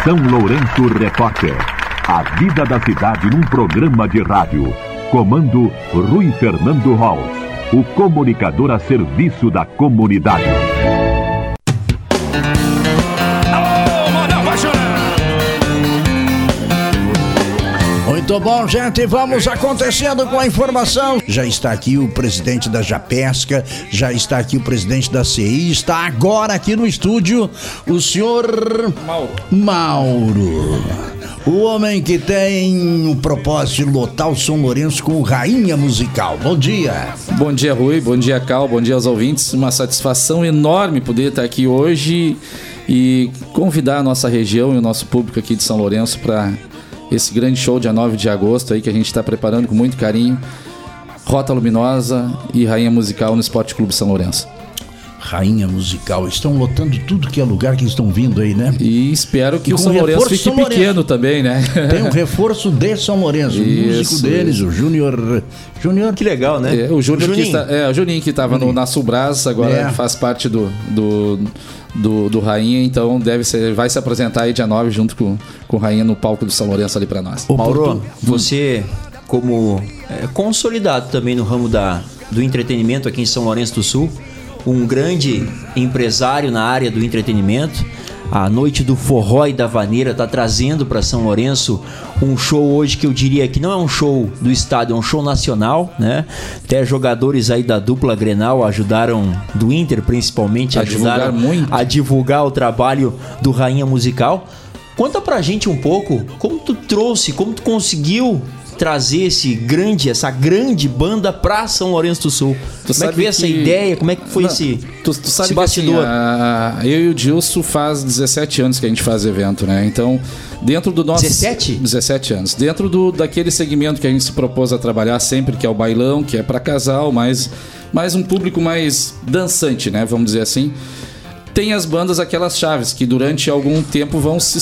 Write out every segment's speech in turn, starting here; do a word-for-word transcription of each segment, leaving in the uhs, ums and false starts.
São Lourenço Repórter. A vida da cidade num programa de rádio. Comando Rui Fernando Holz, o comunicador a serviço da comunidade. Muito bom, gente, vamos acontecendo com a informação. Já está aqui o presidente da Japesca, já está aqui o presidente da C I, está agora aqui no estúdio o senhor Mauro. Mauro, o homem que tem o propósito de lotar o São Lourenço com Rainha Musical. Bom dia. Bom dia, Rui, bom dia, Cal, bom dia aos ouvintes. Uma satisfação enorme poder estar aqui hoje e convidar a nossa região e o nosso público aqui de São Lourenço para esse grande show dia nove de agosto aí que a gente está preparando com muito carinho. Rota Luminosa e Rainha Musical no Esporte Clube São Lourenço. Rainha Musical, estão lotando tudo que é lugar que estão vindo aí, né? E espero que e o São Lourenço fique São pequeno Lourenço. Também, né? Tem um reforço de São Lourenço, o músico deles, o Júnior. Júnior. Que legal, né? É, o Júnior que está, é, o Juninho que estava no, na Sulbras, agora é. faz parte do, do, do, do Rainha, então deve ser, vai se apresentar aí dia nove junto com, com o Rainha no palco do São Lourenço ali para nós. Ô, Mauro, você como é, consolidado também no ramo da, do entretenimento aqui em São Lourenço do Sul, um grande empresário na área do entretenimento, a Noite do Forró e da Vaneira está trazendo para São Lourenço um show hoje que eu diria que não é um show do estado, é um show nacional, né? Até jogadores aí da dupla Grenal ajudaram, do Inter principalmente, a ajudaram divulgar muito. a divulgar o trabalho do Rainha Musical. Conta pra gente um pouco como tu trouxe, como tu conseguiu trazer esse grande, essa grande banda pra São Lourenço do Sul. Tu como é que veio que... essa ideia? Como é que foi não, esse, tu, tu sabe esse bastidor? Que, assim, a, eu e o Dilson faz dezessete anos que a gente faz evento, né? Então, dentro do nosso... dezessete? dezessete anos. Dentro do, daquele segmento que a gente se propôs a trabalhar sempre, que é o bailão, que é pra casal, mas mais um público mais dançante, né? Vamos dizer assim. Tem as bandas, aquelas chaves, que durante algum tempo vão se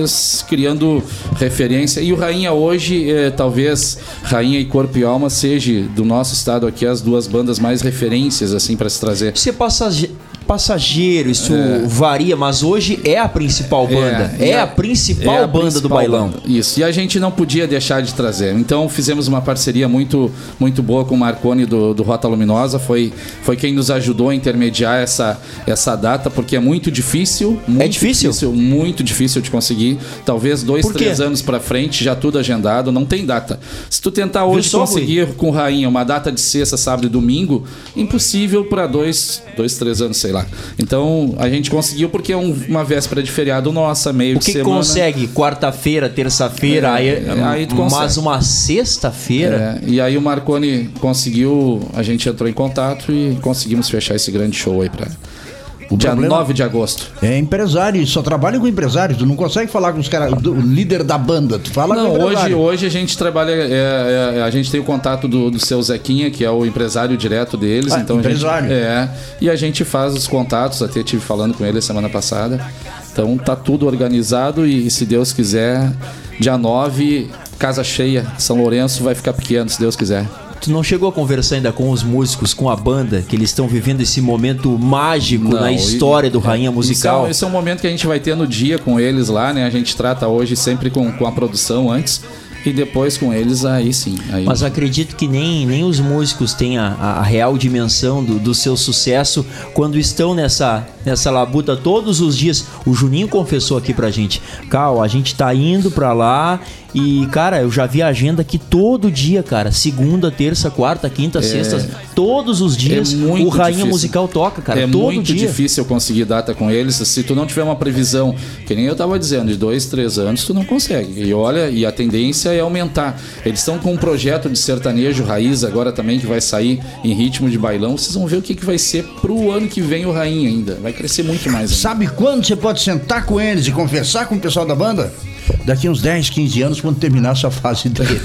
criando referência. E o Rainha hoje, é, talvez Rainha e Corpo e Alma seja, do nosso estado aqui, as duas bandas mais referências, assim, para se trazer. Você passage... passageiro, isso é. varia, mas hoje é a principal banda. É, é a, a principal é a banda principal do bailão. Banda. Isso, e a gente não podia deixar de trazer. Então fizemos uma parceria muito, muito boa com o Marconi do, do Rota Luminosa. Foi, foi quem nos ajudou a intermediar essa, essa data, porque é muito difícil. Muito é difícil? difícil? Muito difícil de conseguir. Talvez dois, três anos pra frente, já tudo agendado, não tem data. Se tu tentar hoje conseguir Rui? com Rainha uma data de sexta, sábado e domingo, impossível para dois, dois, três anos, sei lá. Então a gente conseguiu porque é um, uma véspera de feriado nossa, meio o de que semana. O que consegue? Quarta-feira, terça-feira, é, aí, aí tu consegue. Mas uma sexta-feira? É, e aí o Marconi conseguiu, a gente entrou em contato e conseguimos fechar esse grande show aí pra... O dia nove de agosto. É empresário, só trabalha com empresários. Tu não consegue falar com os caras, o líder da banda. Tu fala não, com o hoje, hoje a gente trabalha. É, é, a gente tem o contato do, do seu Zequinha, que é o empresário direto deles. Ah, então empresário. A gente, é, e a gente faz os contatos. Até estive falando com ele semana passada. Então tá tudo organizado e, se Deus quiser, dia nove, casa cheia. São Lourenço vai ficar pequeno, se Deus quiser. Tu não chegou a conversar ainda com os músicos, com a banda, que eles estão vivendo esse momento mágico não, na história do Rainha Musical? Esse é, esse é um momento que a gente vai ter no dia com eles lá, né? A gente trata hoje sempre com, com a produção antes e depois com eles, aí sim. Aí... Mas acredito que nem, nem os músicos têm a, a real dimensão do, do seu sucesso quando estão nessa, nessa labuta todos os dias. O Juninho confessou aqui pra gente: Cal, a gente tá indo pra lá e, cara, eu já vi a agenda aqui todo dia, cara. Segunda, terça, quarta, quinta, é... sexta, todos os dias é o Rainha difícil. Musical toca, cara, é todo muito dia. difícil conseguir data com eles. Se tu não tiver uma previsão, que nem eu tava dizendo, de dois, três anos, tu não consegue. E olha, e a tendência é aumentar. Eles estão com um projeto de sertanejo raiz agora também, que vai sair em ritmo de bailão. Vocês vão ver o que, que vai ser pro ano que vem o Rainha ainda. Vai crescer muito mais ainda. Sabe quando você pode sentar com eles e conversar com o pessoal da banda? Daqui uns dez, quinze anos, quando terminar a sua fase dele.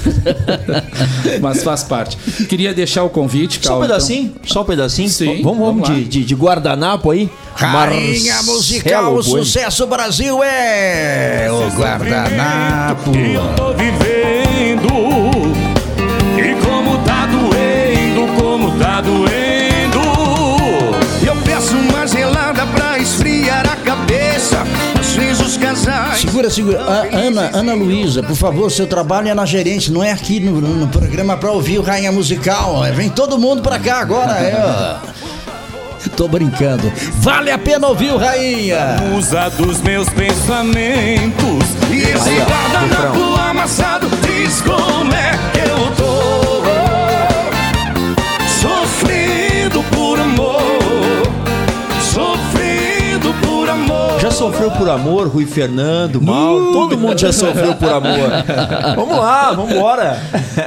Mas faz parte. Queria deixar o convite, Cal, só um pedacinho? Então... Só um pedacinho? Sim, vamos vamos, vamos de, de, de guardanapo aí. Rainha Musical, o sucesso Brasil é o guardanapo. Eu tô vivendo e como tá doendo, como tá doendo. Eu peço uma gelada pra esfriar a cabeça. Às vezes os casais Segura, segura. A, Ana, Ana Luísa, por favor, seu trabalho é na gerência, não é aqui no, no programa pra ouvir o Rainha Musical. Vem todo mundo pra cá agora, é, ó. Tô brincando. Vale a pena ouvir o Rainha. Musa dos meus pensamentos. E esse guardanapo amassado diz como é que eu tô. Sofrendo por amor. Sofrendo por amor. Já sofreu por amor, Rui Fernando, Mauro? Todo mundo já sofreu por amor. Vamos lá, vamos embora.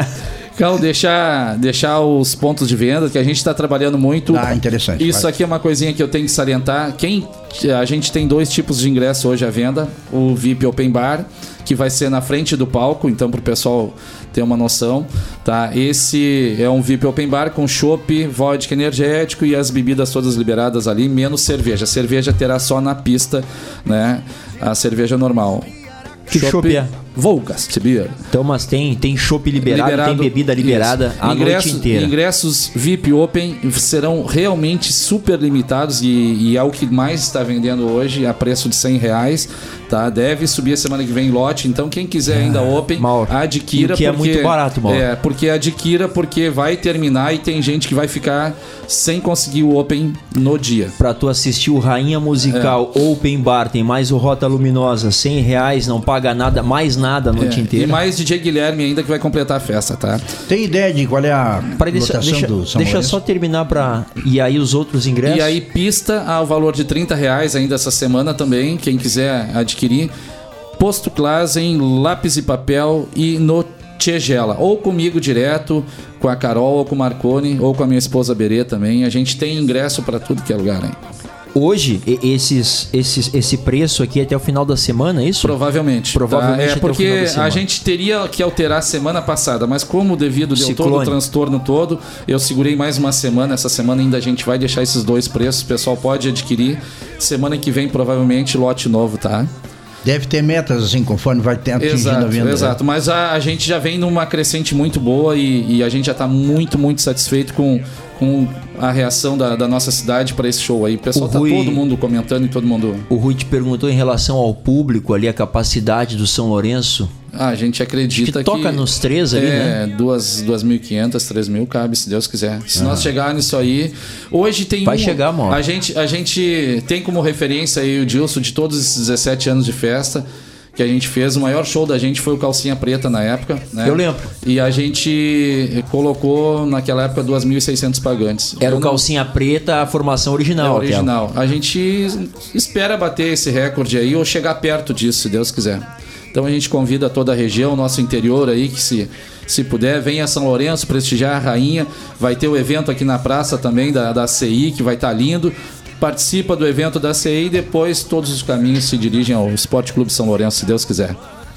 Cal, deixar, deixar os pontos de venda, que a gente está trabalhando muito. Ah, interessante. Isso vai. aqui é uma coisinha que eu tenho que salientar. Quem, a gente tem dois tipos de ingresso hoje à venda. O V I P Open Bar, que vai ser na frente do palco, então para o pessoal ter uma noção. Tá? Esse é um V I P Open Bar com chopp, vodka energético e as bebidas todas liberadas ali, menos cerveja. A cerveja terá só na pista, né? A cerveja normal. Que chopp é? Volgastbier. Então, mas tem, tem chopp liberado, liberado, tem bebida liberada isso. a Ingresso, noite inteira. Ingressos V I P Open serão realmente super limitados e, e é o que mais está vendendo hoje a preço de cem reais. Tá? Deve subir a semana que vem em lote. Então, quem quiser ainda Open, Mauro, adquira. Que porque, é muito barato, Mauro. É, porque adquira porque vai terminar e tem gente que vai ficar sem conseguir o Open no dia. Pra tu assistir o Rainha Musical é. Open Bar, tem mais o Rota Luminosa, cem reais, não paga nada, mais nada. Nada a noite é, inteira. E mais D J Guilherme ainda que vai completar a festa, tá? Tem ideia de qual é a Para deixa, lotação deixa, do São Deixa Lourenço? só terminar para e aí os outros ingressos. E aí pista ao valor de trinta reais ainda essa semana também, quem quiser adquirir. Posto Clasen, lápis e papel e no Tigela. Ou comigo direto, com a Carol ou com o Marconi, ou com a minha esposa Berê também. A gente tem ingresso para tudo que é lugar aí. Hoje, esses, esses, esse preço aqui até o final da semana, é isso? Provavelmente. Provavelmente tá? É até porque o final da semana. A gente teria que alterar semana passada, mas como devido deu Ciclone. todo o transtorno todo, eu segurei mais uma semana. Essa semana ainda a gente vai deixar esses dois preços. O pessoal pode adquirir. Semana que vem, provavelmente, lote novo, tá? Deve ter metas, assim, conforme vai ter atingindo exato, a venda. Exato, né? mas a, a gente já vem numa crescente muito boa e, e a gente já está muito, muito satisfeito com, com a reação da, da nossa cidade para esse show aí. O pessoal está Rui, todo mundo comentando e todo mundo... O Rui te perguntou em relação ao público ali, a capacidade do São Lourenço. Ah, a gente acredita que... que toca nos três ali, é, né? duas mil e quinhentas, três mil cabe, se Deus quiser. Se ah. nós chegar nisso aí... Hoje tem Vai um... chegar, amor. A gente, a gente tem como referência aí o Dilson de todos esses dezessete anos de festa que a gente fez. O maior show da gente foi o Calcinha Preta na época, né? Eu lembro. E a gente colocou naquela época duas mil e seiscentos pagantes. Era Eu o Calcinha não... Preta, a formação original. É original. Aquela. A gente espera bater esse recorde aí ou chegar perto disso, se Deus quiser. Então a gente convida toda a região, nosso interior aí, que se, se puder, venha a São Lourenço prestigiar a Rainha. Vai ter o evento aqui na praça também da, da C I, que vai estar lindo. Participa do evento da C I e depois todos os caminhos se dirigem ao Esporte Clube São Lourenço, se Deus quiser.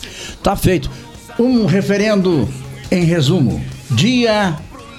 Tá feito. Um referendo em resumo. Dia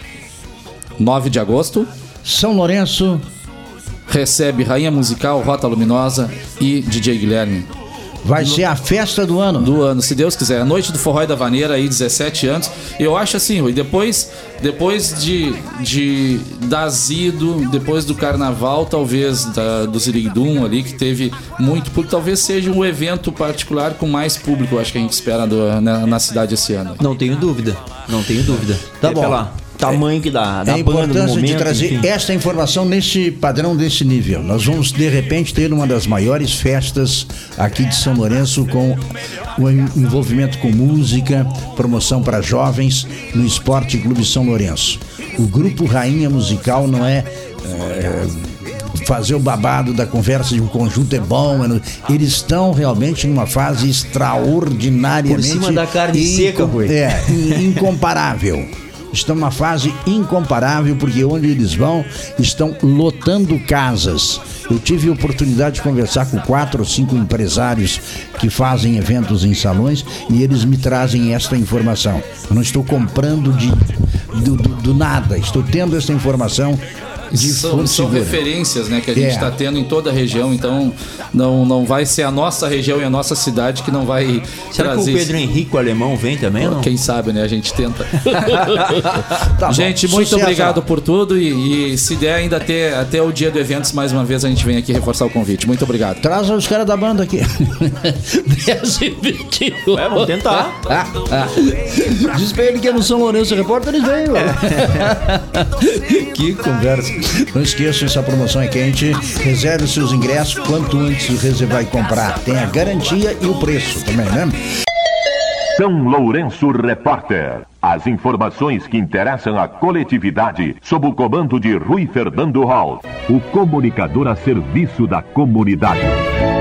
nove de agosto. São Lourenço recebe Rainha Musical, Rota Luminosa e D J Guilherme. Vai ser a festa do ano. Do ano, se Deus quiser. A noite do Forró e da Vaneira aí, dezessete anos. Eu acho assim, Rui, depois, depois de, de da Zido, depois do Carnaval, talvez da, do Ziriguidum ali, que teve muito público, talvez seja um evento particular com mais público, eu acho que a gente espera do, na, na cidade esse ano. Não tenho dúvida, não tenho dúvida. Tá é bom. Pela tamanho que dá, da é a banda no importância momento, de trazer enfim. esta informação nesse padrão, desse nível. Nós vamos de repente ter uma das maiores festas aqui de São Lourenço, com o envolvimento com música, promoção para jovens no Esporte Clube São Lourenço. O grupo Rainha Musical não é, é fazer o babado da conversa de um conjunto é bom, eles estão realmente numa fase extraordinariamente por cima da carne seca, Rui. É, incomparável. Estão numa fase incomparável, porque onde eles vão, estão lotando casas. Eu tive a oportunidade de conversar com quatro ou cinco empresários que fazem eventos em salões e eles me trazem esta informação. Eu não estou comprando de, do, do, do nada, estou tendo essa informação de são, Porto são Seguro. referências, né, que a gente É. está tendo em toda a região, então não, não vai ser a nossa região e a nossa cidade que não vai Será trazer que o Pedro Henrique, o alemão, vem também ou não? Quem sabe, né? A gente tenta. Tá bom. Gente, muito Sucesso. obrigado por tudo e, e se der ainda até, até o dia do Eventos, mais uma vez a gente vem aqui reforçar o convite. Muito obrigado. Traz os caras da banda aqui. dez e vinte e um. É, vamos tentar. Ah, ah. Diz pra ele que é no São Lourenço Repórter, eles vêm, velho. Que conversa. Não esqueça, essa promoção é quente. Reserve seus ingressos quanto antes você vai comprar. Tem a garantia e o preço também, né? São Lourenço Repórter. As informações que interessam a coletividade sob o comando de Rui Fernando Hall, o comunicador a serviço da comunidade.